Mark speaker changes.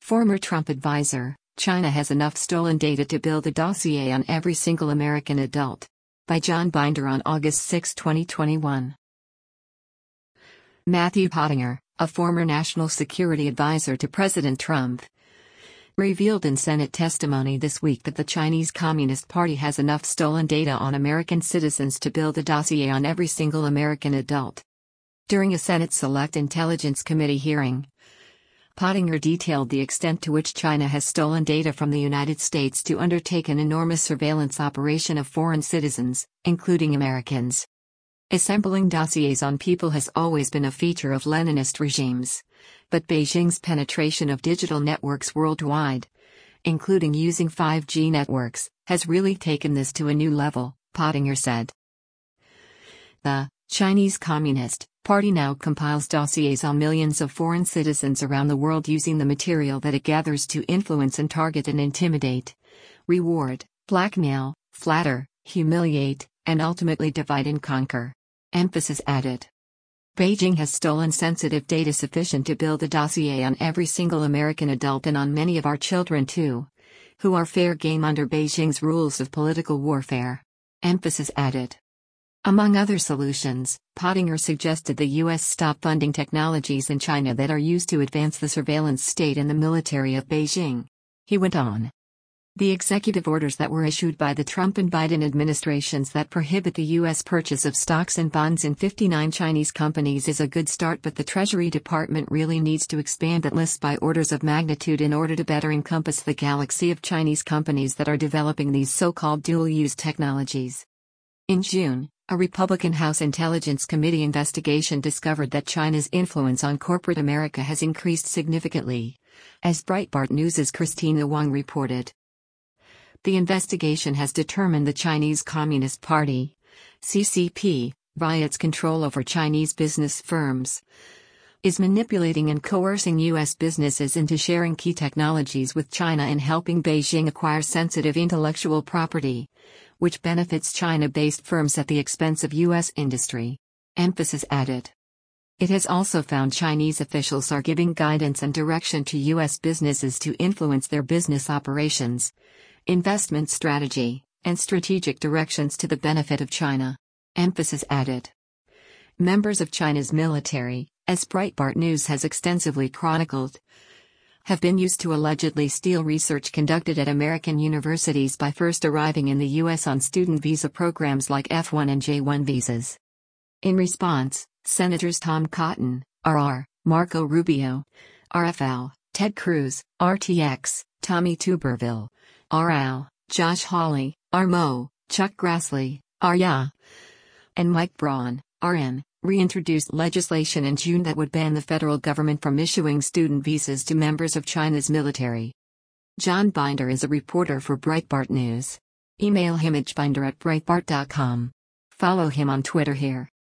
Speaker 1: Former Trump advisor, China has enough stolen data to build a dossier on every single American adult. By John Binder on August 6, 2021. Matthew Pottinger, a former national security advisor to President Trump, revealed in Senate testimony this week that the Chinese Communist Party has enough stolen data on American citizens to build a dossier on every single American adult. During a Senate Select Intelligence Committee hearing, Pottinger detailed the extent to which China has stolen data from the United States to undertake an enormous surveillance operation of foreign citizens, including Americans. Assembling dossiers on people has always been a feature of Leninist regimes, but Beijing's penetration of digital networks worldwide, including using 5G networks, has really taken this to a new level, Pottinger said. The Chinese Communist Party now compiles dossiers on millions of foreign citizens around the world using the material that it gathers to influence and target and intimidate, reward, blackmail, flatter, humiliate, and ultimately divide and conquer. Emphasis added. Beijing has stolen sensitive data sufficient to build a dossier on every single American adult and on many of our children too, who are fair game under Beijing's rules of political warfare. Emphasis added. Among other solutions, Pottinger suggested the U.S. stop funding technologies in China that are used to advance the surveillance state and the military of Beijing. He went on. The executive orders that were issued by the Trump and Biden administrations that prohibit the U.S. purchase of stocks and bonds in 59 Chinese companies is a good start, but the Treasury Department really needs to expand that list by orders of magnitude in order to better encompass the galaxy of Chinese companies that are developing these so-called dual-use technologies. In June, a Republican House Intelligence Committee investigation discovered that China's influence on corporate America has increased significantly, as Breitbart News' Christina Wang reported. The investigation has determined the Chinese Communist Party, CCP, via its control over Chinese business firms, is manipulating and coercing U.S. businesses into sharing key technologies with China and helping Beijing acquire sensitive intellectual property, which benefits China-based firms at the expense of U.S. industry. Emphasis added. It has also found Chinese officials are giving guidance and direction to U.S. businesses to influence their business operations, investment strategy, and strategic directions to the benefit of China. Emphasis added. Members of China's military, as Breitbart News has extensively chronicled, have been used to allegedly steal research conducted at American universities by first arriving in the U.S. on student visa programs like F-1 and J-1 visas. In response, Senators Tom Cotton, RR, Marco Rubio, RFL, Ted Cruz, RTX, Tommy Tuberville, RL, Josh Hawley, RMO, Chuck Grassley, RYA, and Mike Braun, RN, reintroduced legislation in June that would ban the federal government from issuing student visas to members of China's military. John Binder is a reporter for Breitbart News. Email him at binder@breitbart.com. Follow him on Twitter here.